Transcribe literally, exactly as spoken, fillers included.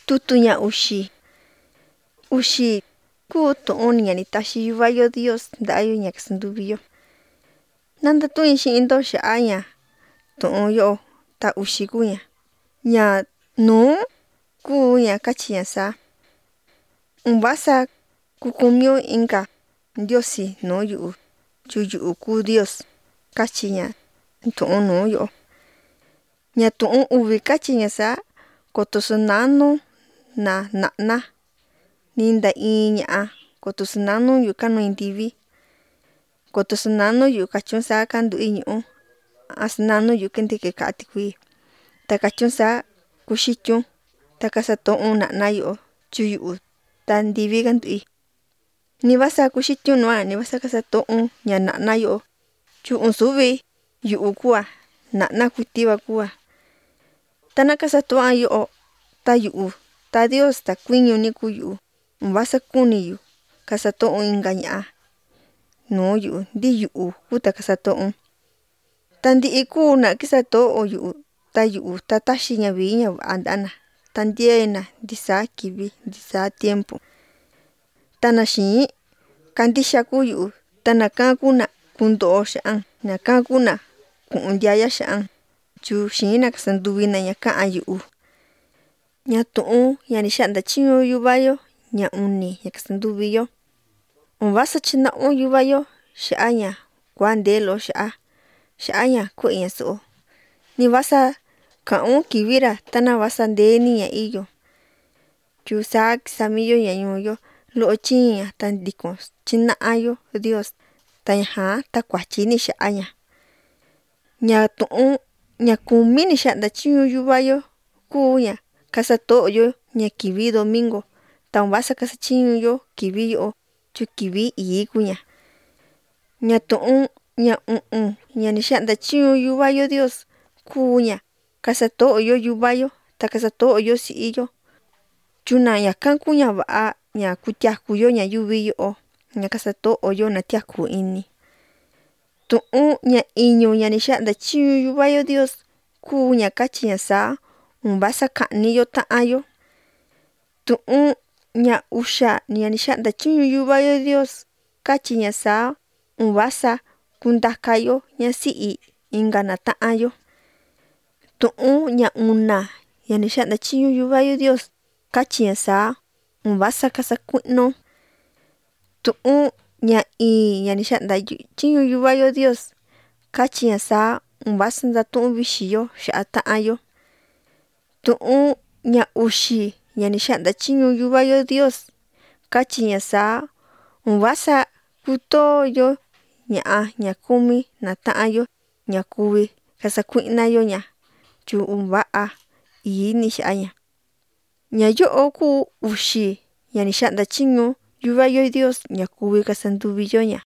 tutuña uxi. Uxi kuu tu'un ña ni taxi yuvayo Dios nda'ayo ña kasantuviyo. Nandatu'in xi'indo xa'a ña tu'un yo'o ta uxi kuña. Ña nuu kuu ña katyi ña saa. Vasa kukumio inka ndiosi nuu yu'u, tyu yu'u kuu Dios, katyi ña tu'un nuu yo'o. Ña tu'un uvi katyi ña saa, koto sananu na na'na ni nta in ña'a, koto sananu yu kanu in ntivi, koto sananu yu katyun saa kantu in ñu'u, a sananu yu kintiki ka'a tikui, ta katyun saa kuxityun ta kasa tu'un na'na yo'o tyu yu'u ta ntivi kantui. Ni vasa kuxityun nua, ni vasa kasa tu'un ña na'na yo'o, tyu u'un suvi yu'u kua, na'na kuiti va kua. Ta na kasa tu'a yo'o ta yu'u ta Dios ta kuiñu ni kuu yu'u, vasa kuni yu kasa tu'un inka ña'a nuu yu'u, ndi yu'u kuta kasa tu'un. Ta nti'i kuu na kisa to'o yu'u, ta yu'u ta taxi ña vii ña va'a nta'na, ta ntiee na ntisaa kivi, ntisaa tiempu. Ta na xiin kantixia kuu yu'u, ta naka kuna kunto'o xa'an, naka kuna ku'un ndiaya xa'an, tyu xiin na kasantuvi na ña ka'an yu'u. Ña tu'un ña ni xa'nta tyiñu yuva yo ña uni ña kasantuvi yo. Vasa tyina'u yuva yo xa'a ña kuantee loo xa'a, xa'a ña kue'e ña so'o. Ni vasa ka'un kivi ra tana vasa nteeni ña iyo, tyu saa kisa miyo ña ñuu yo lo'o tyiin ña ta ntikun tyina'a yo Dios, ta ñaja takuatyi ni xa'a ña. Ña tu'un ña kumi ni xa'nta tyiñu yuva yo kuu ña kasa to'o yo ña kivi domingo, ta vasa kasatyiñu yo kivi yo'o tyu kivi ií kuña. Ña tu'un ña u'un ña ni xa'nta tyiñu yuva yo Dios kuu ña kasa to'o yo yuva yo ta kasa to'o yo si'i yo, tyu na ñaka kuu ña va'a ña kutiaku yo ña yuvi yo'o, ña kasa to'o yo na tiaku ini. Tu'un ña iñu ña ni xa'nta tyiñu yuva yo Dios kuu ña katyi ña saa, vasa ka'ni yo ta'an yo. Tu'un ña uxa ña ni xa'nta tyiñu yuva yo Dios katyi ña saa, vasa kuntaka yo ñasi'i inka na ta'an yo. Tu'un ña una ña ni xa'nta tyiñu yuva yo Dios katyi ña saa, vasa kasakui'no. Tu'un ña íin ña ni xa'nta tyiñu yuva yo Dios katyi ña saa, vasa ntatu'un vixi yo xa'a ta'an yo. Tu'un ña uxi ña ni xa'nta tyiñu yuva yo Dios katyi ña saa, vasa kutoo yo ña'a ña kumi na ta'an yo ña kuvi kasakui'na yo ña, tyu va'a ií ni xa'a ña. Ña yo'o kuu uxi ña ni xa'nta tyiñu yuva yo Dios ña kuvi kasantuvi yo ña.